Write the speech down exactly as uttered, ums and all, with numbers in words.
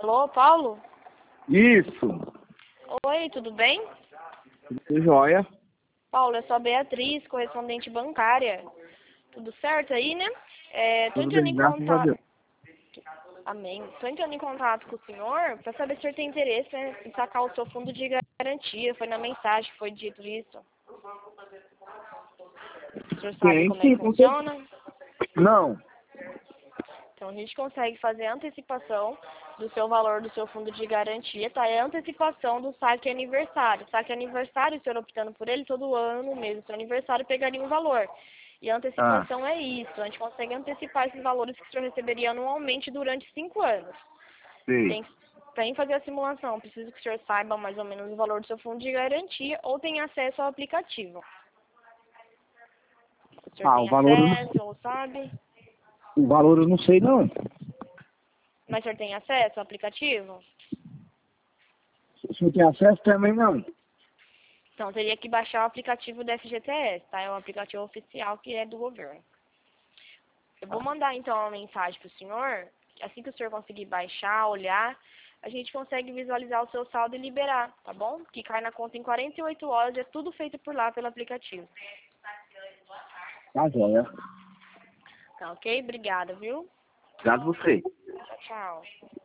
Alô, Paulo? Isso. Oi, tudo bem? Tudo jóia. Paulo, eu sou a Beatriz, correspondente bancária. Tudo certo aí, né? É, tô Tudo entrando bem, em graças a Deus. contato. Amém. Tô entrando em contato com o senhor para saber se o senhor tem interesse, né, em sacar o seu fundo de garantia. Foi na mensagem que foi dito isso. O senhor sabe Tem como é que sim, com certeza. funciona? Não. Então a gente consegue fazer a antecipação do seu valor do seu fundo de garantia, tá? É a antecipação do saque aniversário. Saque aniversário, o senhor optando por ele, todo ano, no mês do seu aniversário, pegaria um valor. E a Ah, antecipação é isso. A gente consegue antecipar esses valores que o senhor receberia anualmente durante cinco anos. sei. Tem, tem fazer a simulação. Preciso que o senhor saiba mais ou menos o valor do seu fundo de garantia ou tenha acesso ao aplicativo. O senhor Ah, o tem valor, eu acesso não- ou sabe? o valor eu não sei não. Mas o senhor tem acesso ao aplicativo? Se o senhor tem acesso também não. Então, teria que baixar o aplicativo do F G T S, tá? É um aplicativo oficial que é do governo. Eu vou mandar, então, uma mensagem para o senhor. Assim que o senhor conseguir baixar, olhar, a gente consegue visualizar o seu saldo e liberar, tá bom? Que cai na conta em quarenta e oito horas, é tudo feito por lá, pelo aplicativo. Tá jóia. Tá ok? Obrigada, viu? Obrigado a você. Tchau, tchau.